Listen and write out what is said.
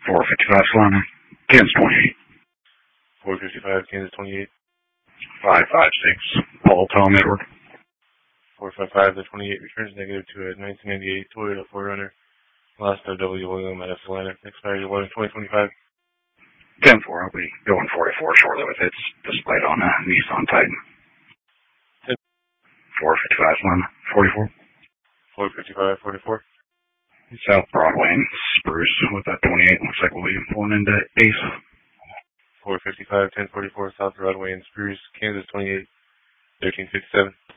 455 Solana, Kansas 28. 455, Kansas 28. 556, Paul Tom Edward. 455, the 28 returns negative to a 1998 Toyota 4Runner. Last of W. William at Solana. Expired 11/2025. 10-4, I'll be going 44 shortly with its displayed on a Nissan Titan. 455 Solana, 44. 455, 44. South Broadway and Spruce with that 28. Looks like we'll be pulling into Ace. 455, 1044, South Broadway and Spruce, Kansas 28, 1357.